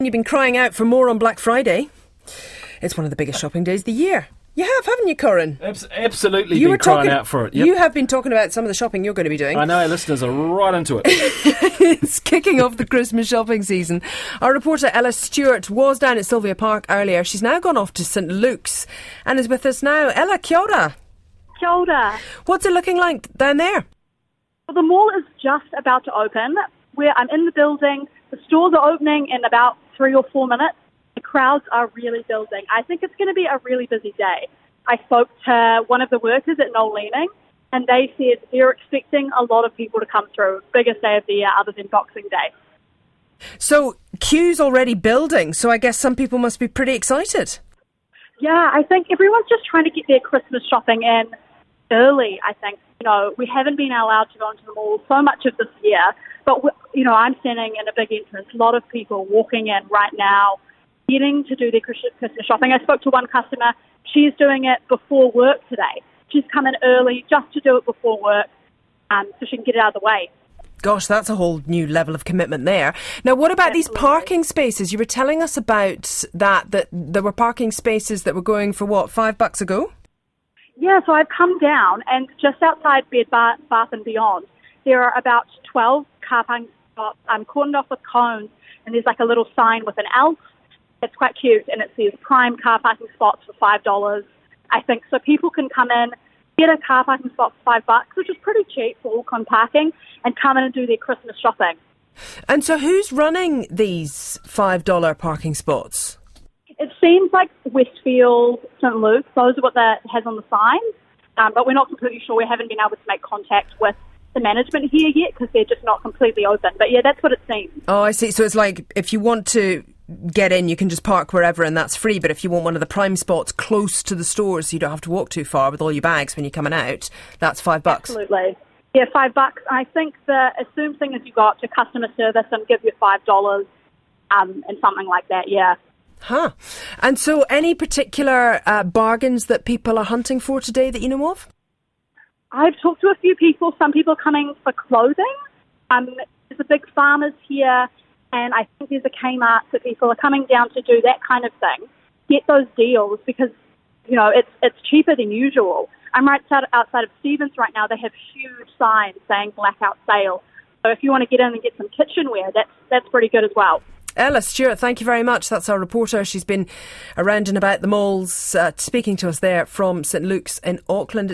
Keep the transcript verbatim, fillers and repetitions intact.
You've been crying out for more on Black Friday. It's one of the biggest shopping days of the year. You have, haven't you, Corin? Abs- absolutely you been were crying talking, out for it. Yep. You have been talking about some of the shopping you're going to be doing. I know our listeners are right into it. It's kicking off the Christmas shopping season. Our reporter Ella Stewart was down at Sylvia Park earlier. She's now gone off to St Luke's and is with us now. Ella, kia ora. Kia ora. What's it looking like down there? Well, the mall is just about to open. Where I'm in the building. The stores are opening in about three or four minutes. The crowds are really building. I think it's going to be a really busy day. I spoke to one of the workers at Noel Leeming, and they said they're expecting a lot of people to come through. Biggest day of the year other than Boxing Day. So, queues already building, so I guess some people must be pretty excited. Yeah, I think everyone's just trying to get their Christmas shopping in early, I think. You know, we haven't been allowed to go into the mall so much of this year, but, you know, I'm standing in a big entrance. A lot of people walking in right now, getting to do their Christmas shopping. I spoke to one customer. She's doing it before work today. She's come in early just to do it before work um, so she can get it out of the way. Gosh, that's a whole new level of commitment there. Now, what about Absolutely. These parking spaces? You were telling us about that, that there were parking spaces that were going for, what, five bucks a go? Yeah, so I've come down, and just outside Bed Bath, Bath and Beyond, there are about twelve car parking spots um, cordoned off with cones, and there's like a little sign with an elf. It's quite cute, and it says prime car parking spots for five dollars, I think. So people can come in, get a car parking spot for five bucks, which is pretty cheap for Auckland parking, and come in and do their Christmas shopping. And so who's running these five dollar parking spots? It seems like Westfield, St Luke's, those are what that has on the signs, um, but we're not completely sure. We haven't been able to make contact with the management here yet because they're just not completely open. But yeah, that's what it seems. Oh, I see. So it's like if you want to get in, you can just park wherever and that's free. But if you want one of the prime spots close to the stores so you don't have to walk too far with all your bags when you're coming out, that's five bucks. Absolutely. Yeah, five bucks. I think the assumed thing is you got to customer service and give you five dollars um, and something like that, yeah. Huh. And so any particular uh, bargains that people are hunting for today that you know of? I've talked to a few people. Some people coming for clothing. Um, there's a big farmers here, and I think there's a Kmart that people are coming down to do that kind of thing. Get those deals because, you know, it's it's cheaper than usual. I'm right outside, outside of Stevens right now. They have huge signs saying blackout sale. So if you want to get in and get some kitchenware, that's that's pretty good as well. Ella Stewart, thank you very much. That's our reporter. She's been around and about the malls uh, speaking to us there from St Luke's in Auckland.